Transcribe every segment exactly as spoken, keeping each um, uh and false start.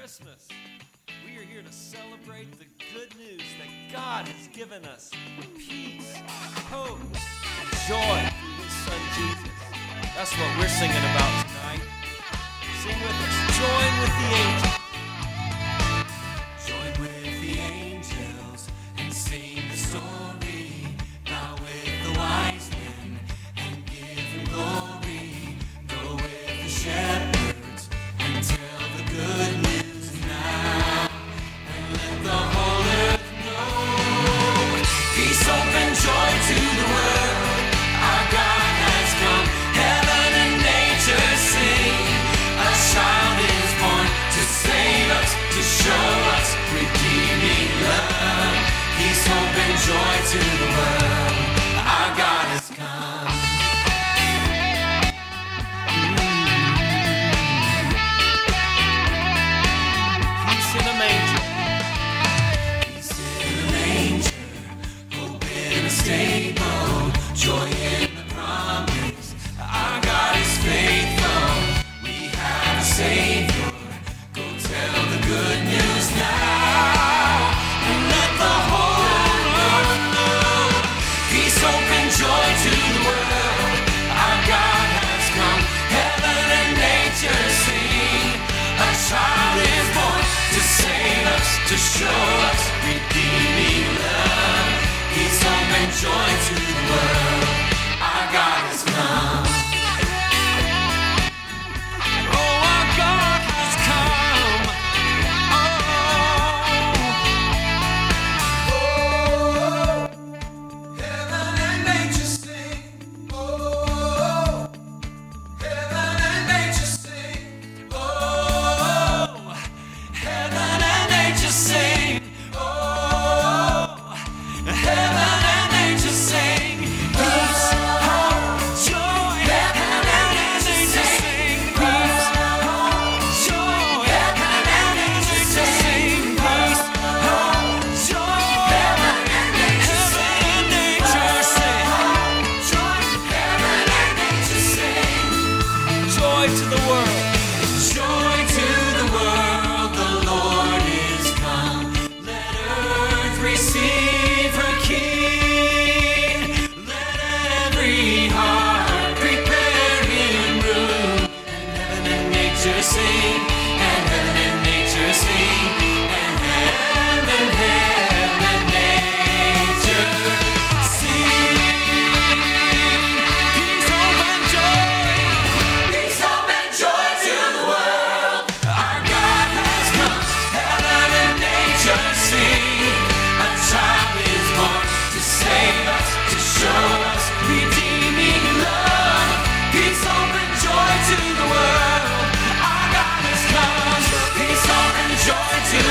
Christmas. We are here to celebrate the good news that God has given us peace, hope, joy through His Son Jesus. That's what we're singing about tonight. Sing with us. Join with the angels. Join with the angels and sing the story. Now with the wise men and give Him glory. Go with the shepherds and tell the good news now. And let the whole earth know. Peace, hope, and joy to the world. Our God has come. Heaven and nature sing. A child is born to save us, to show us redeeming love. Peace, hope, and joy to the world. Our God has come. Peace in a manger. Peace in a manger, hope in a stable, joy in the promise. Our God is faithful. We have a Savior. Go tell the good news now, and let the whole world know. Peace, hope, and joy to the world. Our God has come. Heaven and nature sing. A child is born to save us, to show us redeeming love. Peace, hope, and joy to the world. Our God has come. Oh, our God has come. Oh, Heaven and nature sing. Oh, heaven and nature sing. Oh, heaven and nature sing. Oh, heaven and nature sing. Peace, hope, joy. Heaven and nature sing. Peace, hope, joy. Heaven and nature sing. Peace, hope, joy. Heaven and nature sing. nature sing. Joy, heaven and nature sing. Joy to the world. Joy to the world, the Lord is come. Let earth receive her King. Let every heart prepare Him room. And heaven and nature sing, and heaven and nature sing, and heaven, heaven and nature sing. Peace, hope, and joy. Peace, hope, and joy to the world. Our God has come. Heaven and nature sing. A child is born to save us, to show us redeeming love. Peace, hope, and joy to the world. Our God has come. Peace, hope, and joy to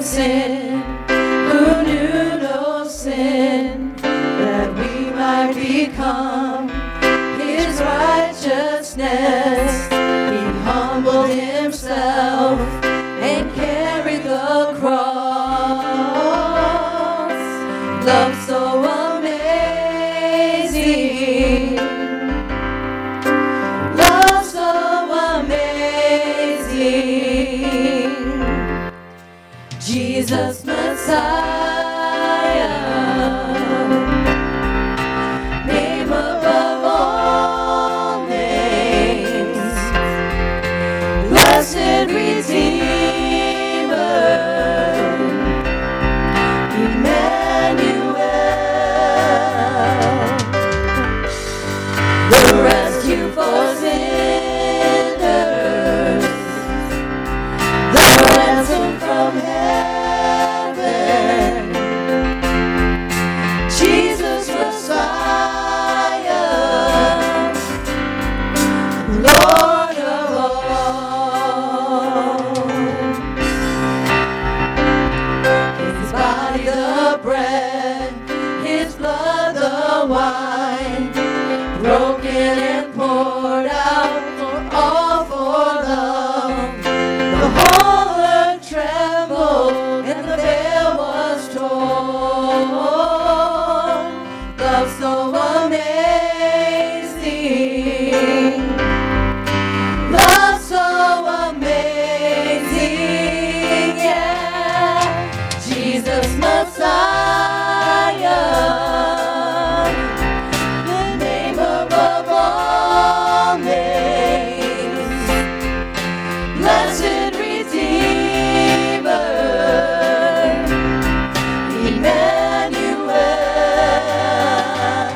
sin, who knew no sin, that we might become his righteousness. He humbled himself and carried the cross. Love so amazing, love so amazing. Jesus Messiah, name above all names, blessed Redeemer, Emmanuel, the rescue for sinners, the ransom from heaven, Jesus Messiah, Lord of all. His body the bread, his blood the wine, broken and poured out for all for love. The whole earth trembled and the veil was torn. Love so amazing, love so amazing, yeah. Jesus Messiah, the name above all names, blessed Redeemer, Emmanuel,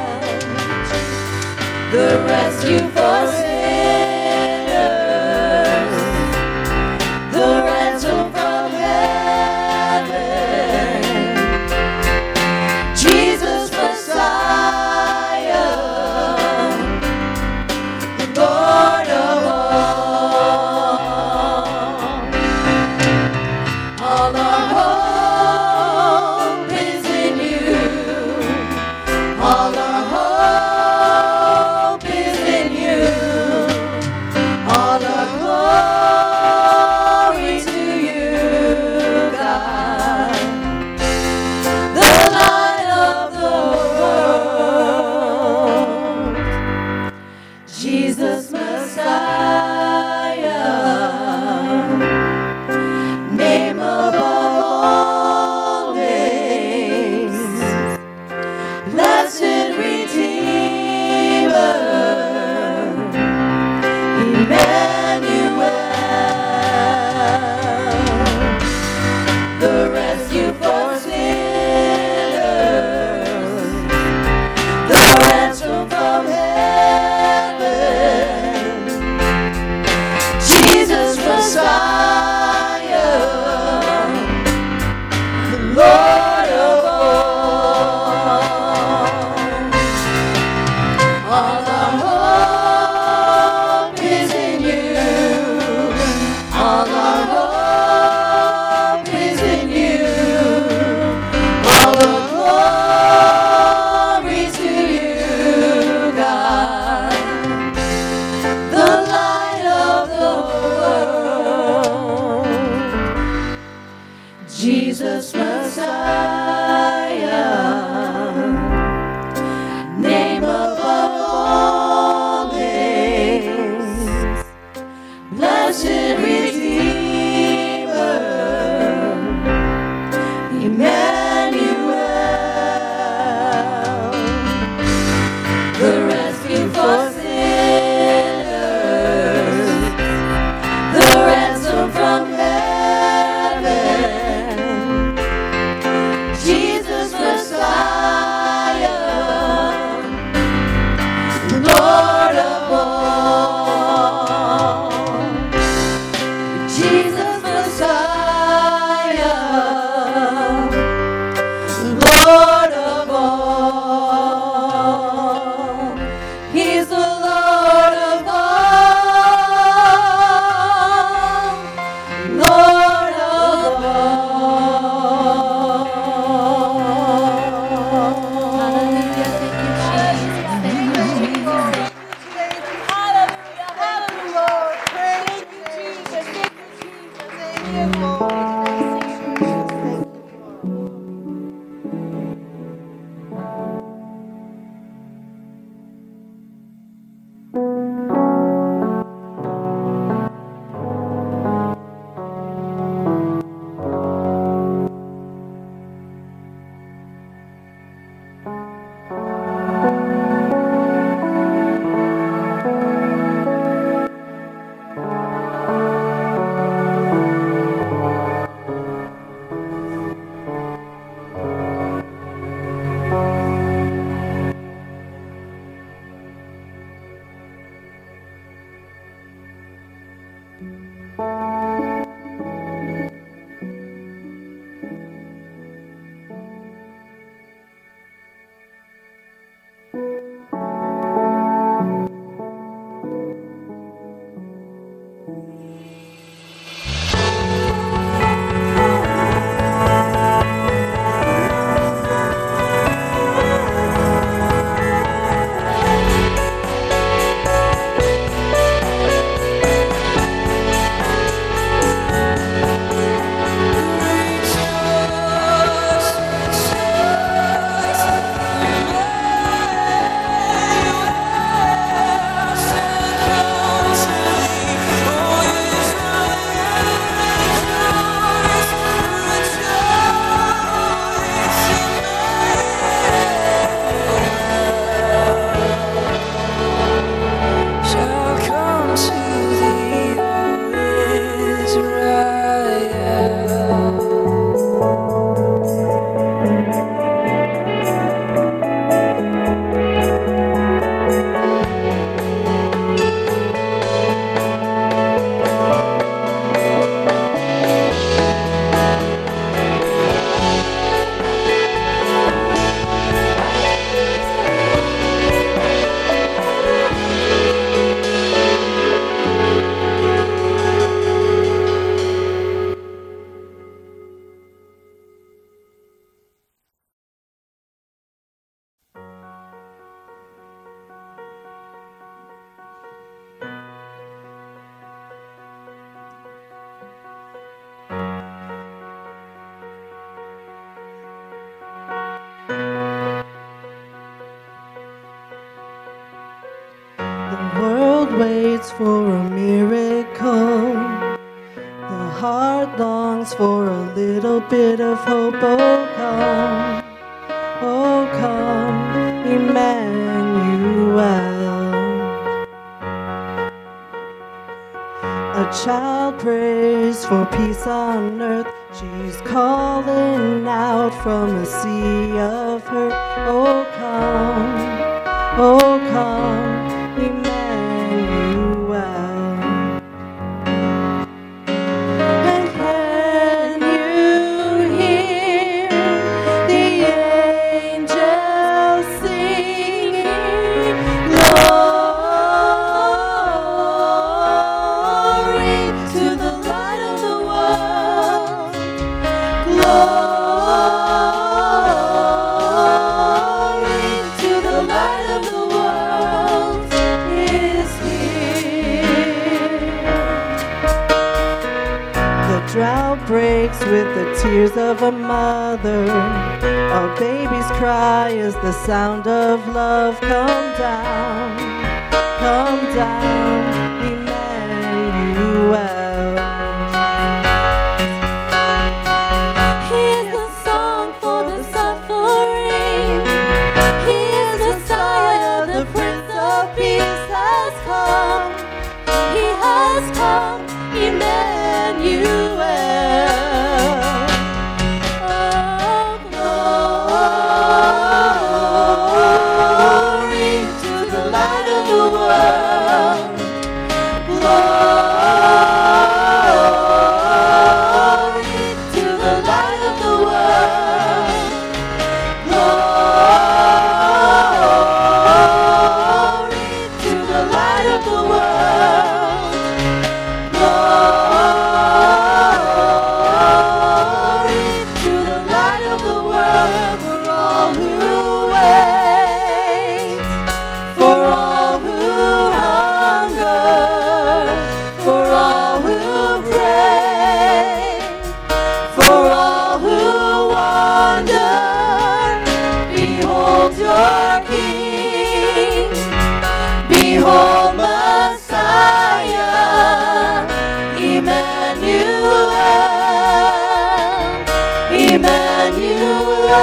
waits for a miracle. The heart longs for a little bit of hope. Oh, come, oh, come, Emmanuel. A child prays for peace on earth. She's calling out from a sea of hurt. Oh, come, oh, come, Emmanuel. And can you hear the angels singing, glory to the light of the world, glory to the light of the world is here. The drought breaks with the tears of a mother. A baby's cry is the sound of love. Come down, come down, Emmanuel. He is the song for the suffering. He is Messiah, the Prince of Peace has come. He has come, Emmanuel. Oh, glory to the light of the world. Glory to the light of the world. Glory to the light of the world. Glory to the light of the world. For all who wait, for all who hunger, for all who pray, for all who wander, behold your King, behold Messiah, Emmanuel, Emmanuel.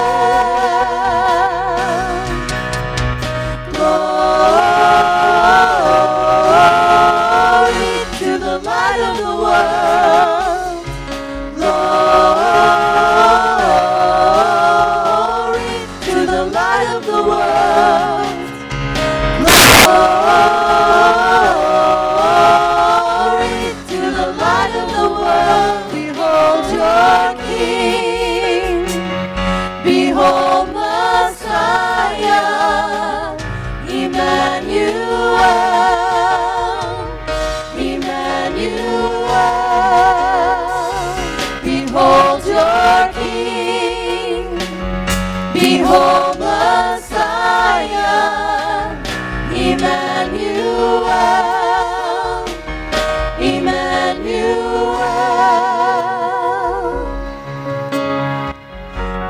Glory to the light of the world. Glory to the light of the world. Glory to the light of the world. Behold your King. Behold Messiah.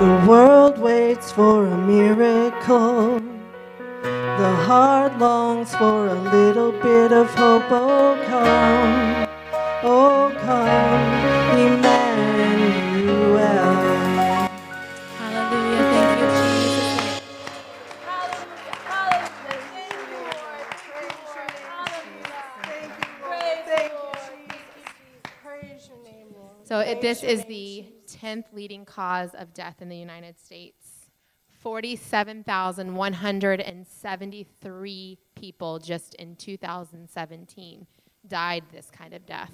The world waits for a miracle. The heart longs for a little bit of hope. Oh, come, oh, come, Emmanuel. Hallelujah. Thank you, Jesus. So it, this is the tenth leading cause of death in the United States. forty-seven thousand one hundred seventy-three people just in two thousand seventeen died this kind of death.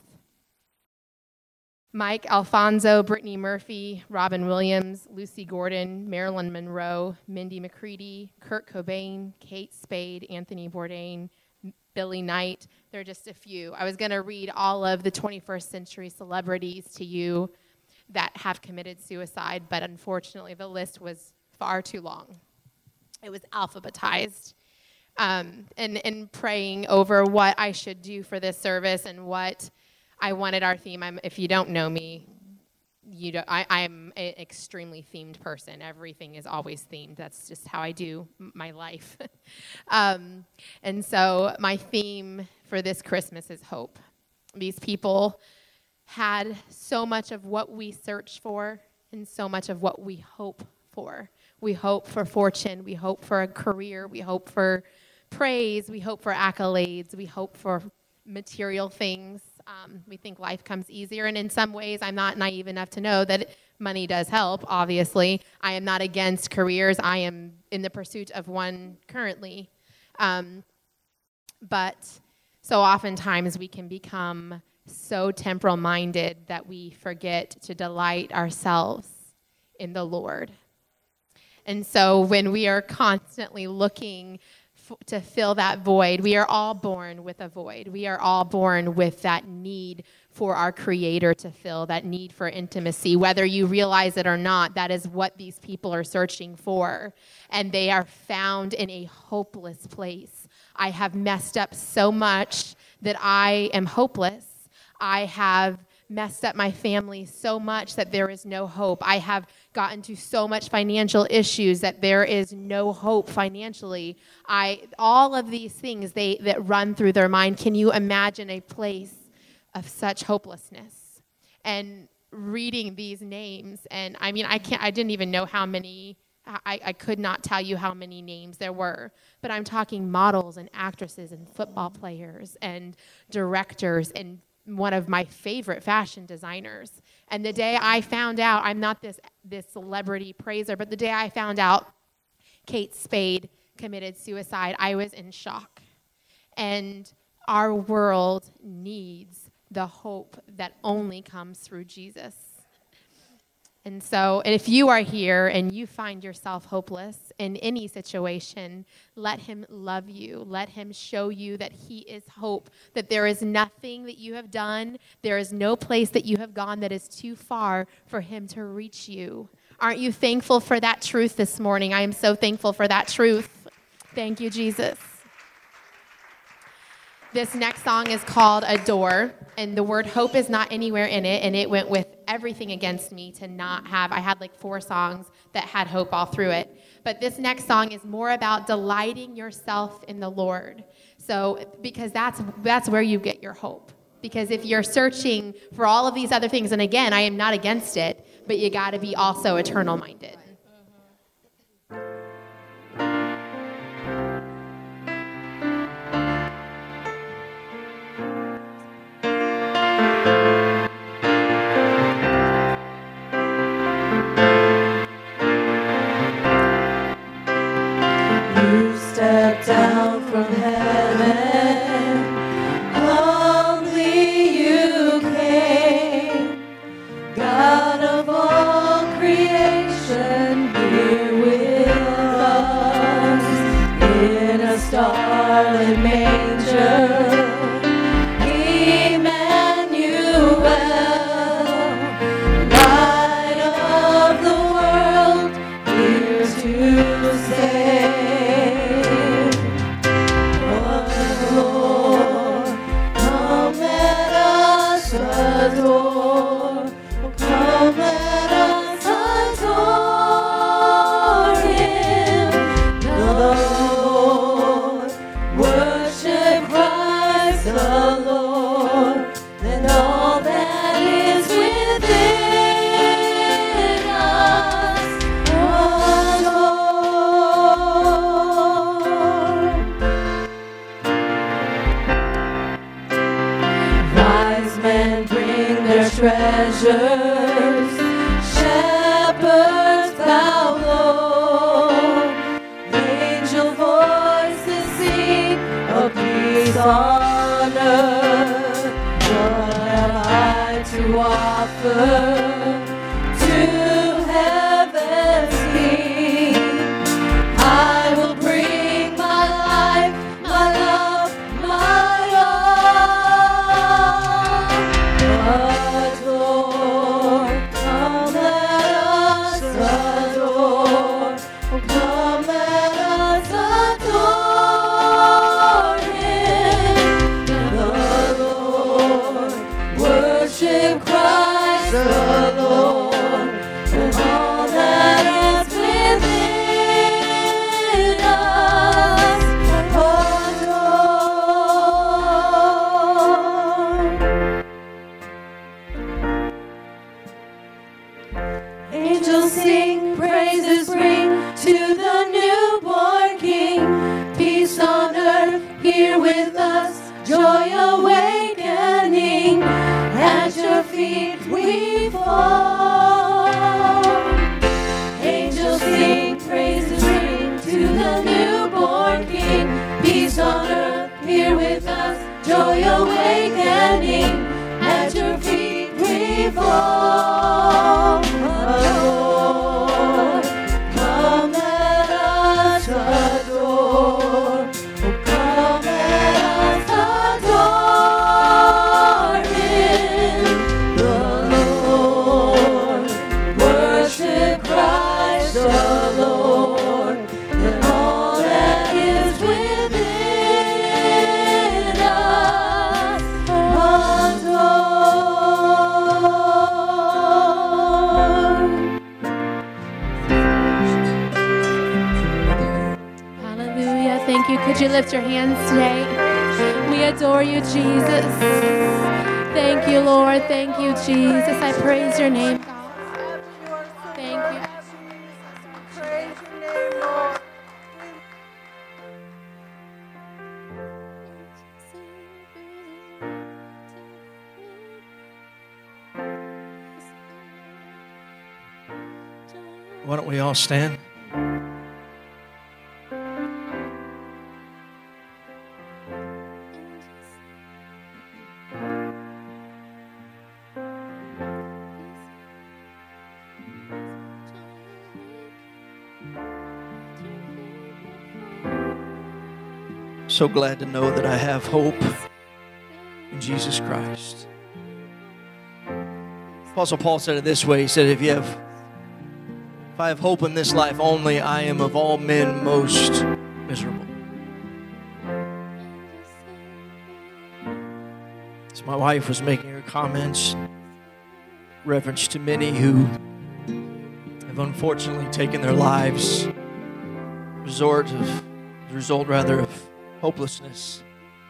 Mike Alfonso, Brittany Murphy, Robin Williams, Lucy Gordon, Marilyn Monroe, Mindy McCready, Kurt Cobain, Kate Spade, Anthony Bourdain, Billy Knight. They're just a few. I was going to read all of the twenty-first century celebrities to you that have committed suicide, but unfortunately the list was far too long. It was alphabetized. Um, and, and praying over what I should do for this service and what I wanted our theme. I'm, if you don't know me, you don't, I, I'm an extremely themed person. Everything is always themed. That's just how I do my life. um, and so my theme for this Christmas is hope. These people had so much of what we search for and so much of what we hope for. We hope for fortune. We hope for a career. We hope for praise. We hope for accolades. We hope for material things. Um, we think life comes easier, and in some ways, I'm not naive enough to know that money does help, obviously. I am not against careers. I am in the pursuit of one currently. Um, but so oftentimes, we can become so temporal-minded that we forget to delight ourselves in the Lord. And so when we are constantly looking to fill that void. We are all born with a void. We are all born with that need for our Creator to fill, that need for intimacy. Whether you realize it or not, that is what these people are searching for. And they are found in a hopeless place. I have messed up so much that I am hopeless. I have messed up my family so much that there is no hope. I have gotten to so much financial issues that there is no hope financially. I all of these things they that run through their mind. Can you imagine a place of such hopelessness? And reading these names, and I mean, I can't. I didn't even know how many. I, I could not tell you how many names there were, but I'm talking models and actresses and football players and directors and one of my favorite fashion designers. And the day I found out, I'm not this this celebrity praiser, but the day I found out Kate Spade committed suicide, I was in shock. And our world needs the hope that only comes through Jesus. And so if you are here and you find yourself hopeless in any situation, let him love you. Let him show you that he is hope, that there is nothing that you have done. There is no place that you have gone that is too far for him to reach you. Aren't you thankful for that truth this morning? I am so thankful for that truth. Thank you, Jesus. This next song is called Adore, and the word hope is not anywhere in it, and it went with everything against me to not have. I had like four songs that had hope all through it. But this next song is more about delighting yourself in the Lord. So, because that's that's where you get your hope. Because if you're searching for all of these other things, and again, I am not against it, but you got to be also eternal-minded. Down from heaven, humbly you came, God of all creation, here with us, in a starlit manger, Emmanuel, light of the world, here to save. Adore, oh come let us adore. strangers, shepherds bow low, angel voices sing of peace on earth. What have I to offer to heaven's King? I will bring my life, my love, my all. But Lord, come let us adore. Oh, come let us adore Him. The Lord, worship Christ the Lord, and all that is within us adore. Angels sing, praises ring to the newborn King. Peace on earth, here with us, joy awakening. At your feet we fall. Angels sing, praises ring to the newborn King. Peace on earth, here with us, joy awakening. At your feet we fall. Adore, come let us adore. Oh, come let us adore Him, the Lord. Worship Christ the Lord, and all that is within us adore. Hallelujah. Thank you. Could you lift your hands today? We adore you, Jesus. Thank you, Lord. Thank you, Jesus. I praise your name, God. Thank you. Praise your name, Lord. Why don't we all stand? So glad to know that I have hope in Jesus Christ. Apostle Paul said it this way. He said, if you have, if I have hope in this life only, I am of all men most miserable. As my wife was making her comments, reference to many who have unfortunately taken their lives, resort of, result rather of hopelessness.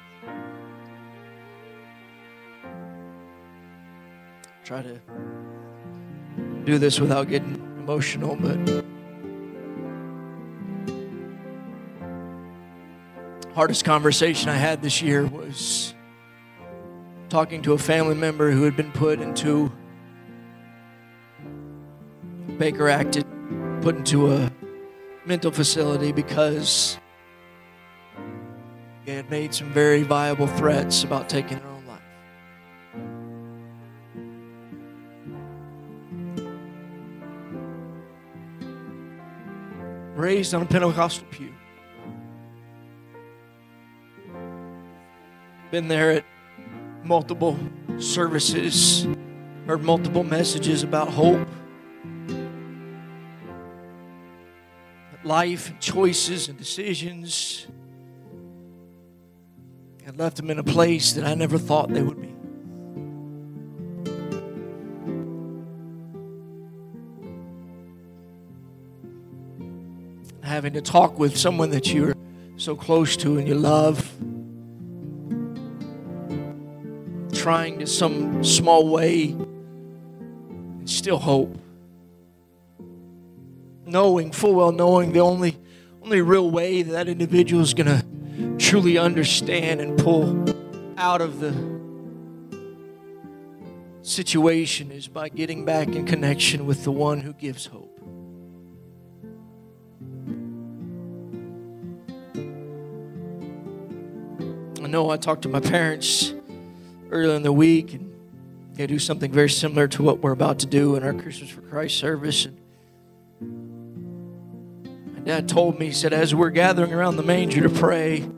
Try to do this without getting emotional, but hardest conversation I had this year was talking to a family member who had been put into Baker acted, put into a mental facility because they had made some very viable threats about taking their own life. Raised on a Pentecostal pew. Been there at multiple services, heard multiple messages about hope, life and choices and decisions. Had left them in a place that I never thought they would be. Having to talk with someone that you're so close to and you love, trying to some small way instill hope, knowing full well knowing the only only real way that that individual is going to truly understand and pull out of the situation is by getting back in connection with the one who gives hope. I know I talked to my parents earlier in the week, and they do something very similar to what we're about to do in our Christmas for Christ service. And my dad told me, he said, as we're gathering around the manger to pray, he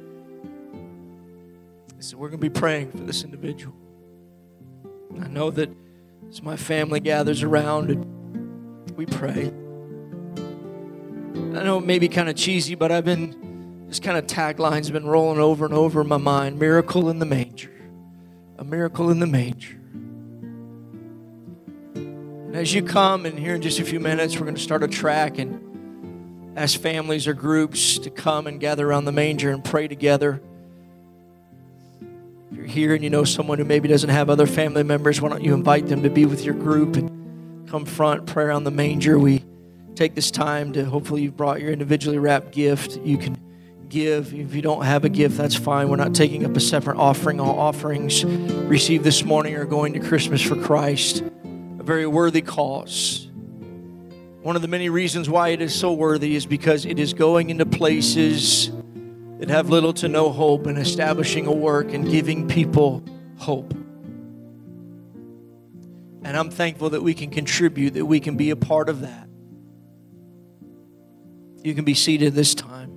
said, we're going to be praying for this individual. I know that as my family gathers around and we pray, I know it may be kind of cheesy, but I've been, this kind of taglines have been rolling over and over in my mind. Miracle in the manger. A miracle in the manger. And as you come, and here in just a few minutes, we're going to start a track and ask families or groups to come and gather around the manger and pray together. If you're here and you know someone who maybe doesn't have other family members, why don't you invite them to be with your group and come front, pray around the manger. We take this time to, hopefully you've brought your individually wrapped gift. You can give. If you don't have a gift, that's fine. We're not taking up a separate offering. All offerings received this morning are going to Christmas for Christ, a very worthy cause. One of the many reasons why it is so worthy is because it is going into places that have little to no hope and establishing a work and giving people hope. And I'm thankful that we can contribute, that we can be a part of that. You can be seated this time.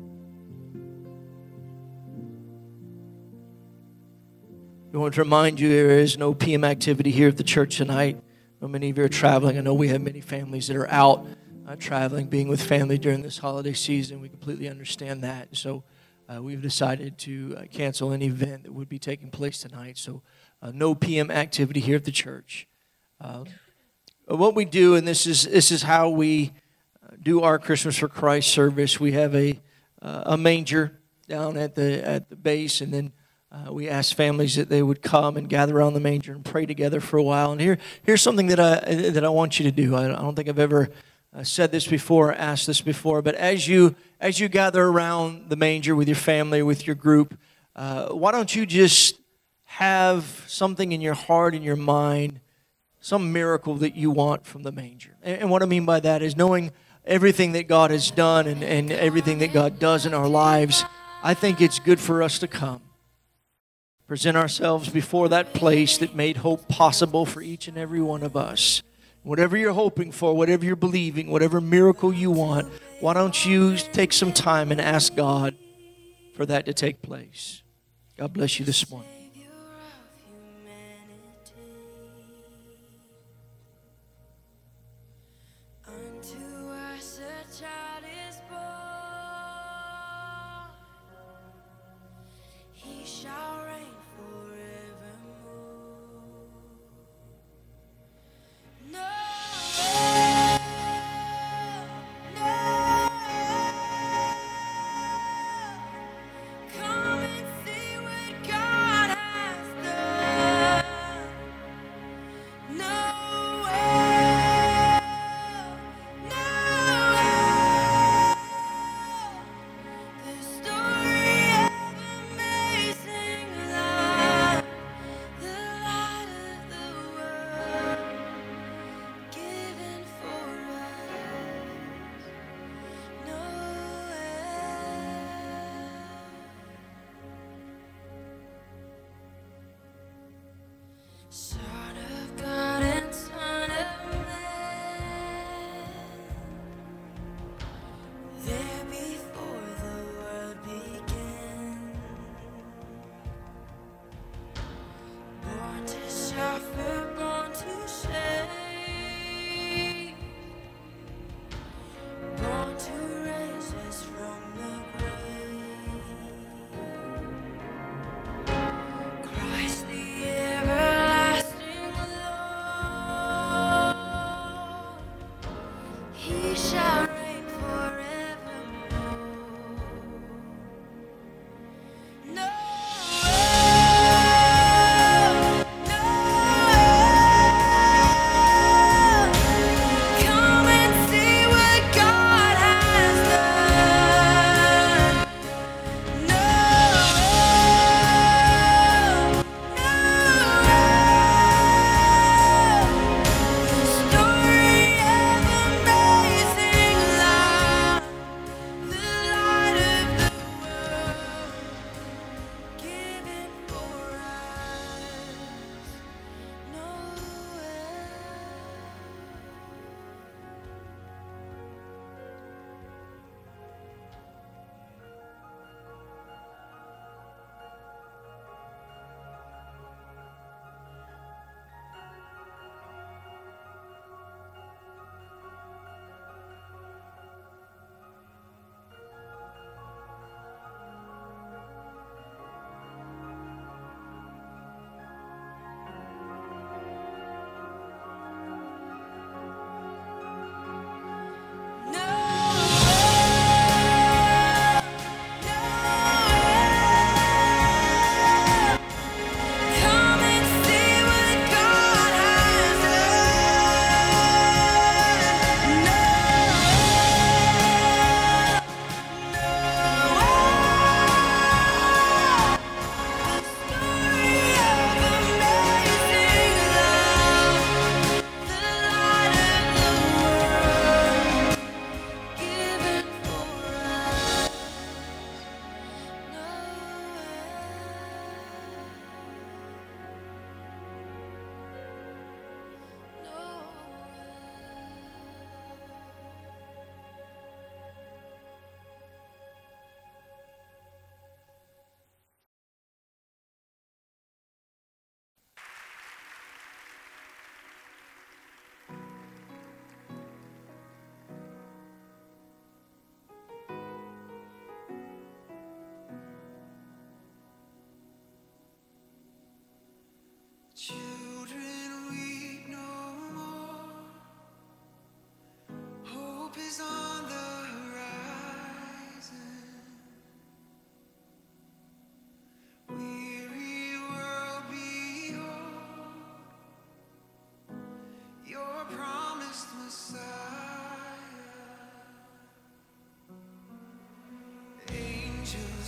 I want to remind you there is no P M activity here at the church tonight. I know many of you are traveling. I know we have many families that are out uh, traveling, being with family during this holiday season. We completely understand that. So uh, we've decided to uh, cancel any event that would be taking place tonight. So uh, no P M activity here at the church. Uh, what we do, and this is this is how we uh, do our Christmas for Christ service. We have a uh, a manger down at the at the base, and then Uh, we asked families that they would come and gather around the manger and pray together for a while. And here, here's something that I that I want you to do. I, I don't think I've ever uh, said this before, or asked this before, but as you as you gather around the manger with your family, with your group, uh, why don't you just have something in your heart, in your mind, some miracle that you want from the manger? And, and what I mean by that is knowing everything that God has done and, and everything that God does in our lives. I think it's good for us to come. Present ourselves before that place that made hope possible for each and every one of us. Whatever you're hoping for, whatever you're believing, whatever miracle you want, why don't you take some time and ask God for that to take place? God bless you this morning. Come and see what God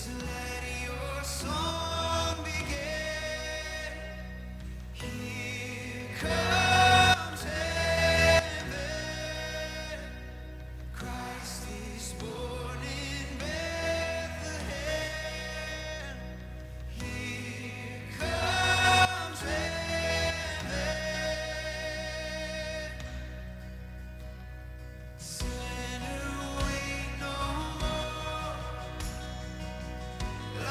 So let your song begin. Here comes heaven. Christ is born in Bethlehem. Here comes heaven. Sinner, wait no more.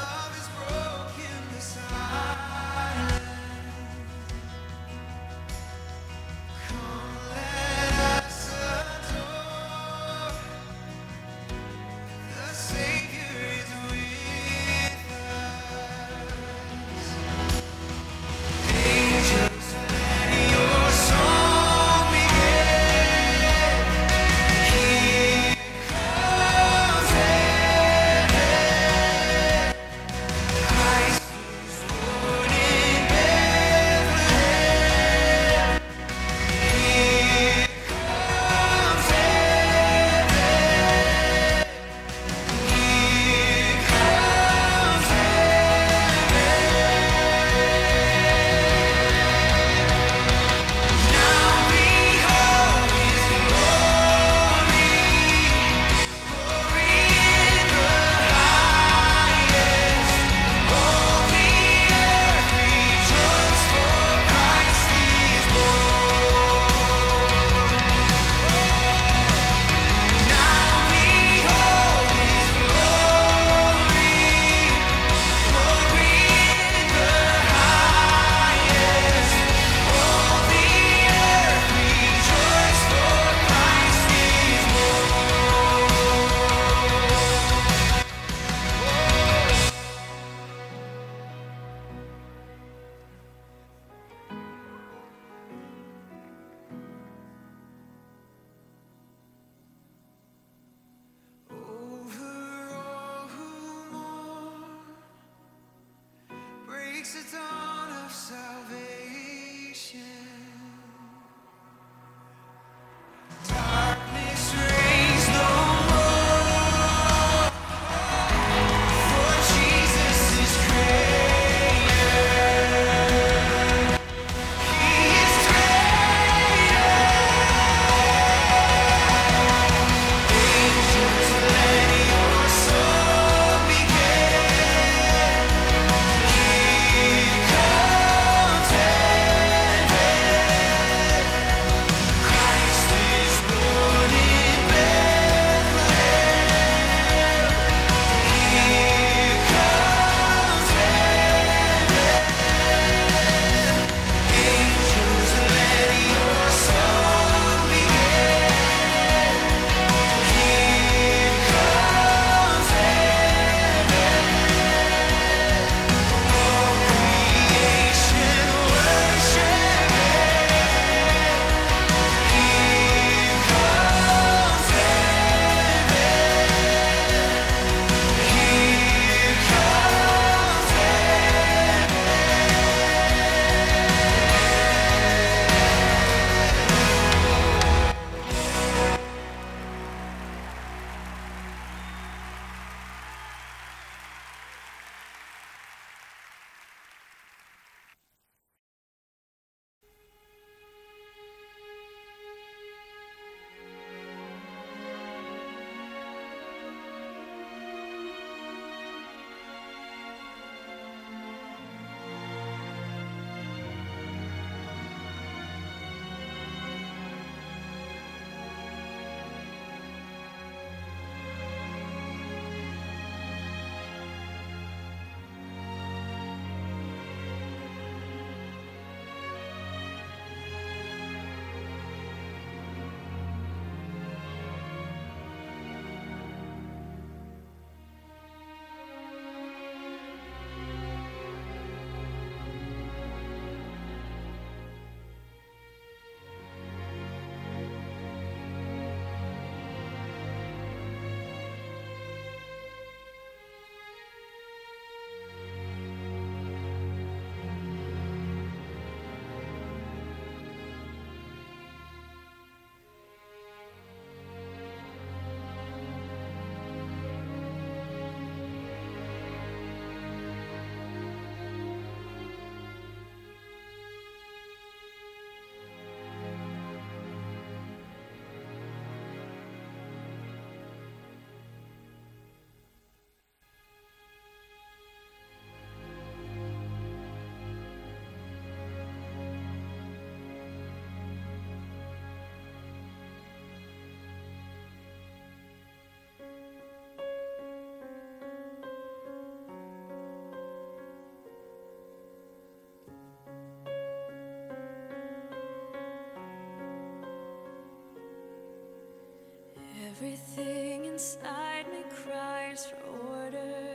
Everything inside me cries for order.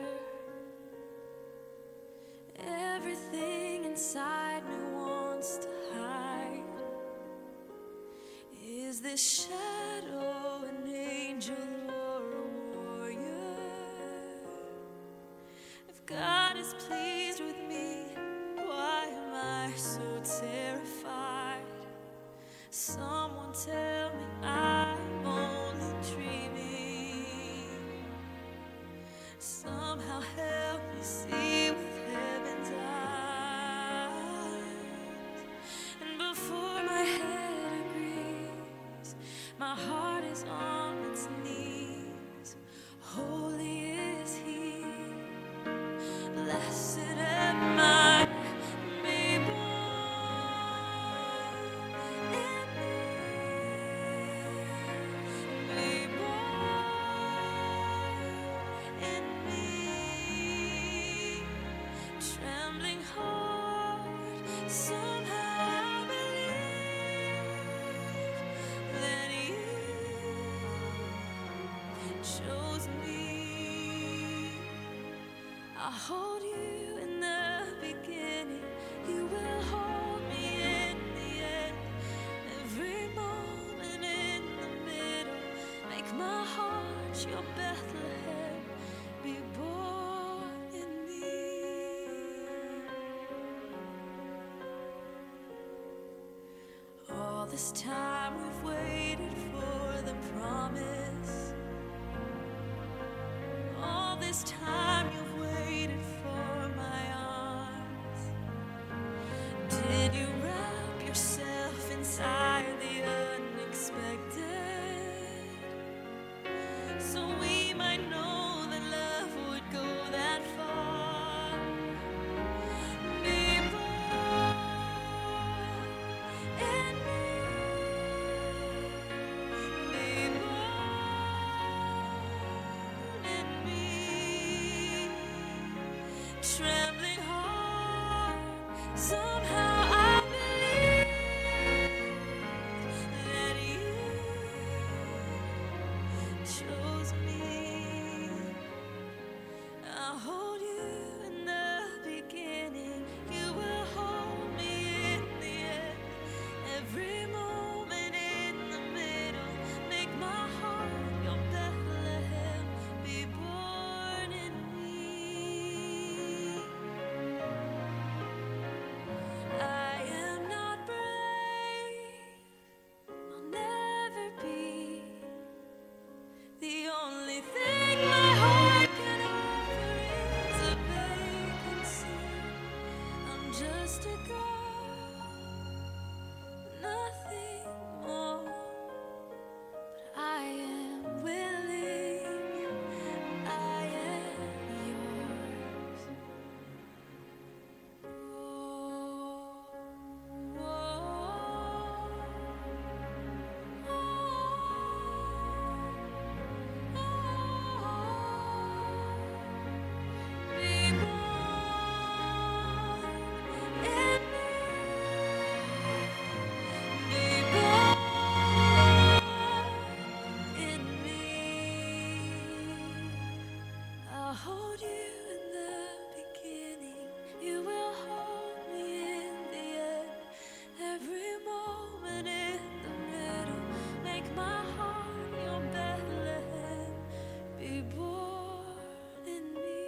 Everything inside me wants to hide. Is this shadow an angel or a warrior? If God is pleased with me, why am I so terrified? Someone tell me I'm only dreaming. Somehow help me see with heaven's eyes. And before my head agrees, my heart is on its knees. Holy is He, blessed am I. Be born in me, be born in me. Trembling heart, somehow I believe that You chose me. I hold You in the beginning, You will hold me in the end. Every moment in the middle, make my heart Your Bethlehem. Be born in me. All this time we've waited for the promise. All this time You've waited for my arms. Did You wrap Yourself inside the unexpected, so we might know that love would go that far? Be born in me, be born in me. Trembling heart, somehow I believe that You chose me. I'll hold You in the beginning, You will hold me in the end. Every moment in the middle, make my heart Your Bethlehem. Be born in me. I am not brave, I'll never be. The only thing my heart can offer is a vacancy. I'm just a girl, nothing more. But I am willing, I am Yours. Oh, oh, oh. Be born in me, be born in me. I'll hold You in the beginning, You will hold me in the end. Every moment in the middle, make my heart Your Bethlehem. Be born in me.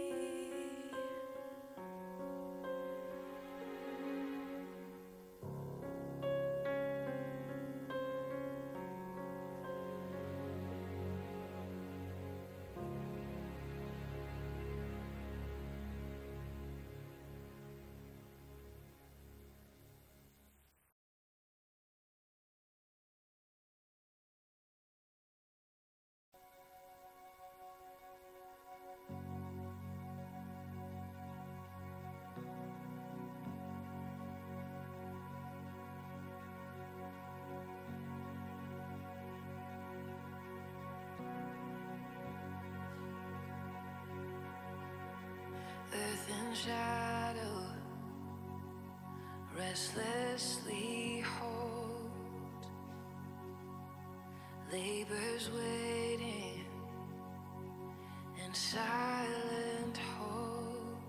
Earth and shadow restlessly hold, Labor's waiting in silent hope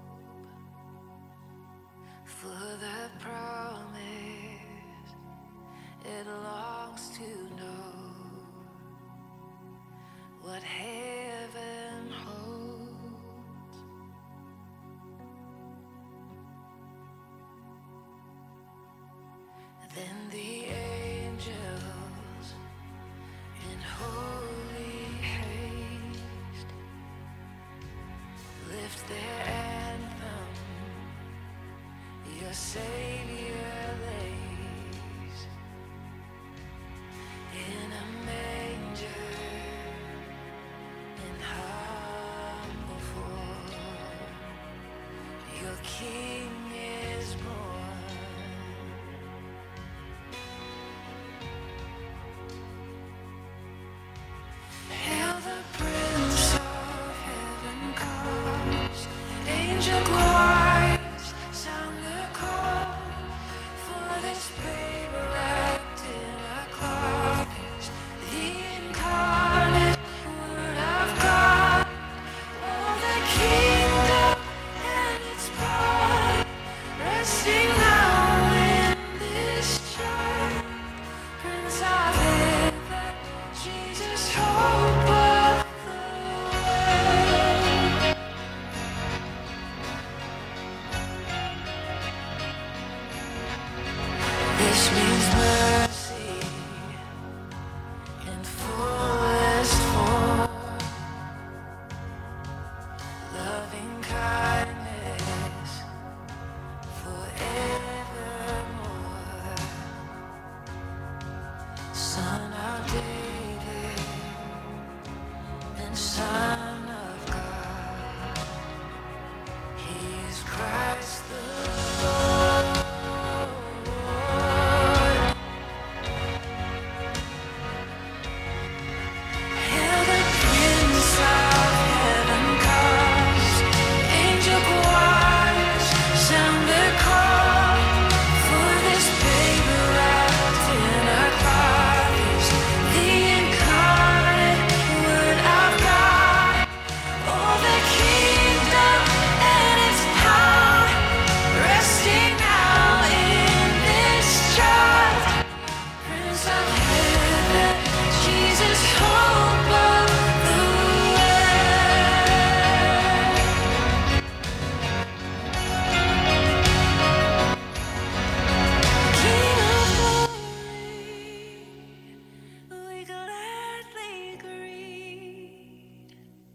for the promise it longs to know what heaven holds. Then the angels in holy haste lift their anthem, your Savior lays in a manger in humble form. Your King is born. Hail the Prince of Heaven comes, angel choirs sound the call for this babe wrapped in a cloth is the incarnate Word of God. Oh, the kingdom and its power resting now in this child, Prince of Heaven, Jesus, hope of the world. This means mercy in fullest form, loving kindness forevermore. Son of David and Son of God, He is Christ the Lord. Hail the Prince of Heaven comes, angel choirs sound the call for this babe wrapped in a cloth is the incarnate Word of God. Oh, the kingdom and its power resting now in this child, Prince of Heaven, Jesus, hope of the world. King of glory, we gladly greet.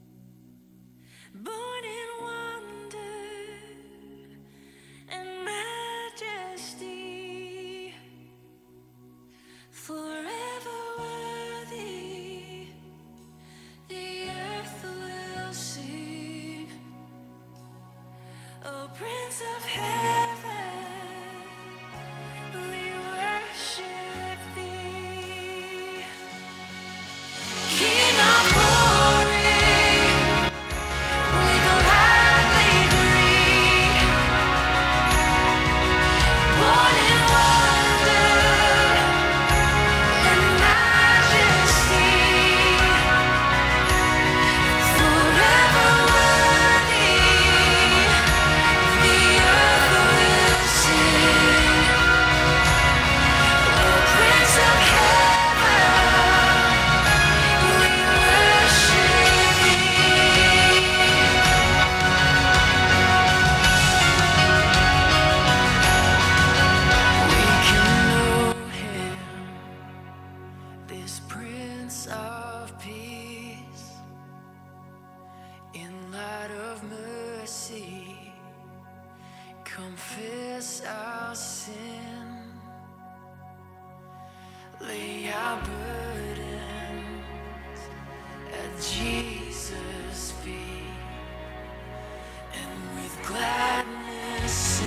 Born in wonder and majesty, forever worthy, the earth will sing. Oh, Prince of Heaven, we worship thee. King of glory, we gladly greet. Born in wonder and majesty, forever worthy, the earth will sing. Oh, Prince of Heaven, we worship thee. We can know him, this Prince of Peace, in light of mercy, confess our sin, lay our burdens at Jesus' feet, and with gladness sing.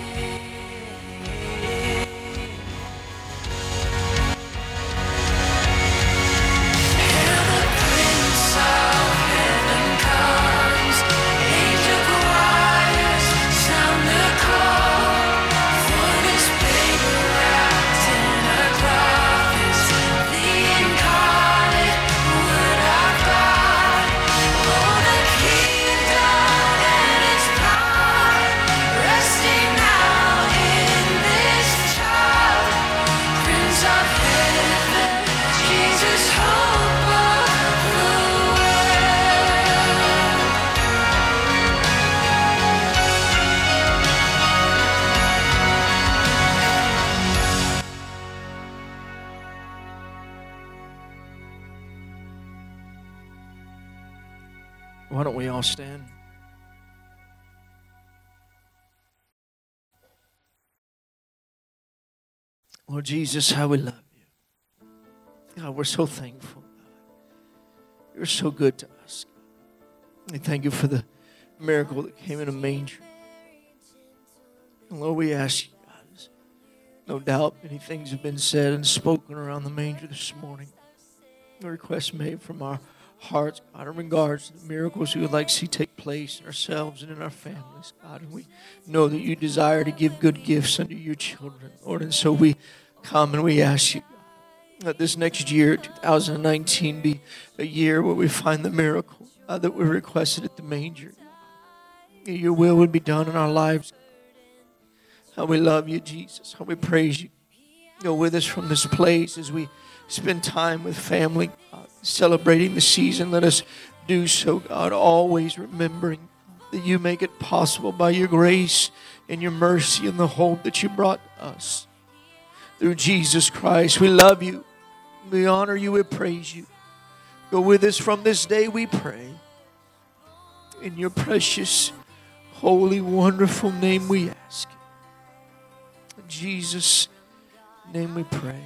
Hail the Prince of Heaven comes, angel choirs sound the call for this babe wrapped in a cloth is the incarnate don't we all stand? Lord Jesus, how we love you. God, we're so thankful. God. You're so good to us. We thank you for the miracle that came in a manger. And Lord, we ask you, God, no doubt many things have been said and spoken around the manger this morning. A request made from our hearts, God, in regards to the miracles we would like to see take place in ourselves and in our families, God. And we know that you desire to give good gifts unto your children, Lord. And so we come and we ask you, God, that this next year, two thousand nineteen, be a year where we find the miracle uh, that we requested at the manger. Your will would be done in our lives. How we love you, Jesus. How we praise you. Go with us from this place as we spend time with family, God, celebrating the season. Let us do so, God, always remembering that you make it possible by your grace and your mercy and the hope that you brought to us through Jesus Christ. We love you. We honor you. We praise you. Go with us from this day, we pray. In your precious, holy, wonderful name we ask. In Jesus' name we pray.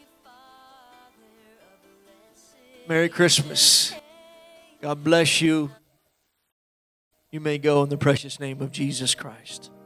Merry Christmas. God bless you. You may go in the precious name of Jesus Christ.